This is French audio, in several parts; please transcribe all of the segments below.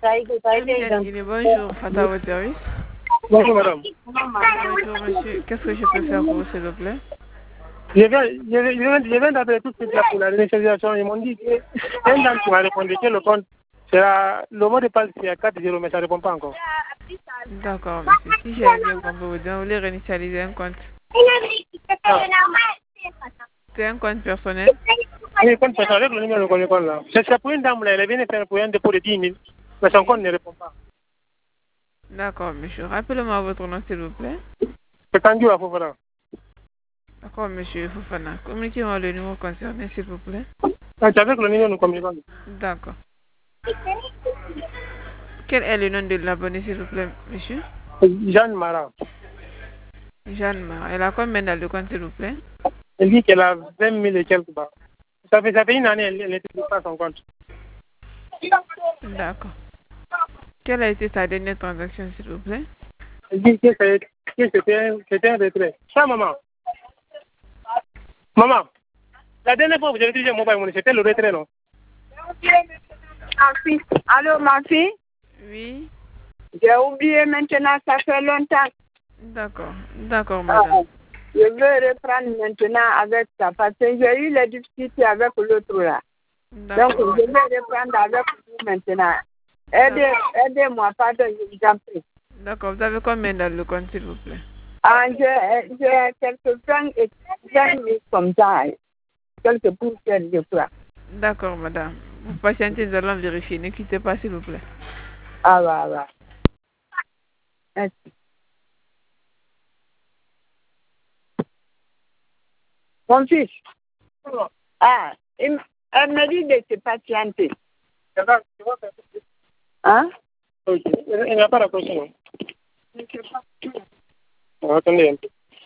Bonjour, Fata votre service. Bonjour madame. Bonjour monsieur, qu'est-ce que je peux faire pour vous s'il vous plaît? Je viens d'appeler tout de suite là pour la réinitialisation. Ils m'ont dit que un dame qui m'a répondu que le compte sera le mot de passe c'est à 4-0 mais ça ne répond pas encore. D'accord monsieur, si j'ai bien compris, vous voulez réinitialiser un compte. C'est un compte personnel? Oui, compte personnel avec le numéro de compte là. C'est pour une dame là, elle vient de faire pour un dépôt de 10 000 mais son compte ne répond pas. D'accord monsieur, rappelez-moi votre nom s'il vous plaît. C'est tendu à Fofana. D'accord monsieur Fofana, communiquez-moi le numéro concerné s'il vous plaît. C'est avec le numéro de communication. D'accord. Quel est le nom de l'abonné s'il vous plaît monsieur? Jeanne Mara. Jeanne Mar. Elle a combien dans le compte s'il vous plaît? Elle dit qu'elle a 20 000 et quelques bas. Ça fait une année, elle n'utilise pas son compte. D'accord. Quelle a été sa dernière transaction s'il vous plaît? Elle dit que c'était un retrait. Ça, maman. Maman, la dernière fois que vous avez utilisé mobile money, c'était le retrait, non? Allô, ma fille? Oui. J'ai oublié maintenant, ça fait longtemps. D'accord. D'accord, madame. Je veux reprendre maintenant avec ça parce que j'ai eu les difficultés avec l'autre là. Donc, je vais reprendre avec vous maintenant. Aidez-moi, pardon, je vous en prie. D'accord. Vous avez combien dans le compte, s'il vous plaît? J'ai quelques francs et 20 000 comme ça. Quelques poussières, je crois. D'accord, madame. Vous patientez, nous allons vérifier. Ne quittez pas, s'il vous plaît. Ah, va. Merci. Mon fils. Elle me dit de se patienter. Hein? Ok. Elle n'a pas rapproché, non? Je ne sais pas. Attendez un peu.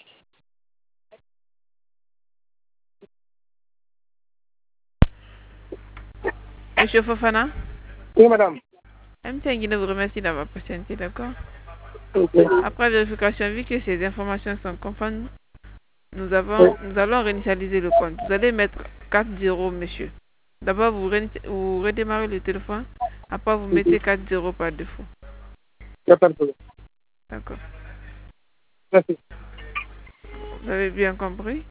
Monsieur Fofana? Oui, madame. M. Guinée vous remercie d'avoir patienté, d'accord? Ok. Après vérification, vu que ces informations sont conformes, nous allons réinitialiser le compte. Vous allez mettre 4-0, monsieur. D'abord, vous redémarrez le téléphone. Après, vous mettez 4-0 par défaut. Il n'y a pas de problème. D'accord. Merci. Vous avez bien compris?